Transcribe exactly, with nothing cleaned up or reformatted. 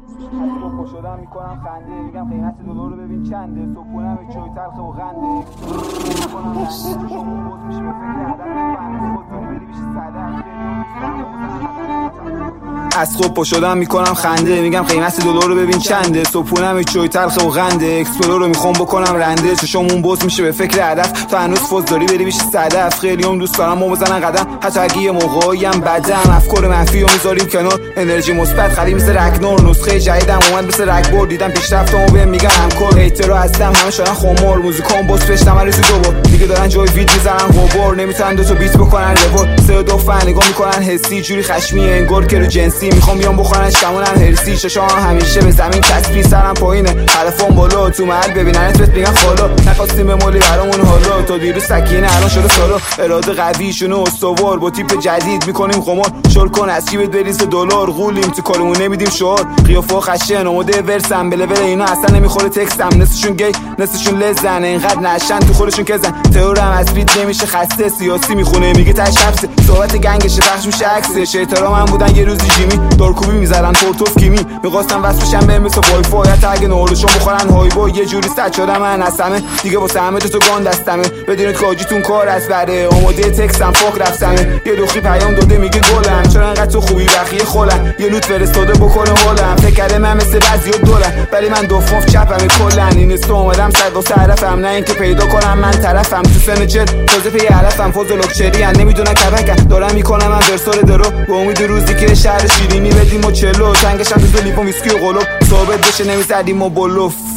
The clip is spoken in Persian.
صبح شدم میکنم خنده میگم قیمت دلار رو ببین چنده صبحونم چای تلخ و غنده میکنم رنده شما باز میشه به فکر هدف فهمی خود داری بری بیشی صدف از خوب پا شدم میکنم خنده میگم قیمت دلار رو ببین چنده صبحونم چای تلخ و غنده اکسپلور رو میخوام بکنم رنده چشامون باز میشه به فکر هدف تو هنوز فوز داری بری بیشی صدف خیلی هم دوست دارم ما بزنن قدم حتی اگه یه موقعی هم بدم افکار منفی رو میذاریم کنار انرژی مثبت خالی مثل رگنور نسخه جدیدم اومد مثل رگبور دیدم پیشرفتمو بهم میگن همکار هیترها هستم همه شدن خمار موزیکام باز پشتم هر روزی دوبار دیگه دارن جای وید میزنن غبار نمیتونن دو تا بیت بکنن ربات سه دو فن نگاه میکنن حسی جوری خشمی انگار که رو جنسی میخوام بیام بخورن شمونم هرسی ششام همیشه به زمین چسبی سرم پایینه حرفام بالا تو محل ببیننت بهت میگن خالا نخواستیم به مولی برامون حالا تا دیروز سکینه الان شده سالا اراده قویشونو استوار با تیپ جدید میکنیم خمار شل کن از جیبت بریز دلار غولیم تو کارمون نمیدیم شعار قیافه خشن اومده ورسم به لول اینا اصلا نمیخوره تکستم نصشون گی نصشون لزن اینقدر نشن تو خودشون کزن تئورم از بیت نمیشه خسته سیاسی میخونه میگه تاش حبسه صحبت گنگش پخش میشه عکسش احترام من بودن یه روزی جیمی دارکوبی میذارن پورتوس کیمی میخواستم واسه بشم به مثل وای فای تا اگه نورشون بخورن های با یه جوری صد شدم من از همه دیگه واسه همه تو گان دستمه بدونید کاجیتون کار از بره اومده تکستم فوق رفتمه یه دخی پیام داده میگه گلم چرا انقدر تو خوبی بخیه خولم یه لوت فرستاده بکنه هولم فکر کرده من مثل بعضیا دولم ولی من دوفوف چپم کلا این است اومدم صد واسه طرفم نه اینکه پیدا کنم من طرفم تو سن چل تازه پی علفم فوز لوکچری ان نمیدونن کبکم دارم میکنم من برسال درو به امید روزی که شهر شیرینی بدیم و چلو تنگشم تو لیپون ویسکی و قلوب ثابت بشه نمیزدیم و بلوف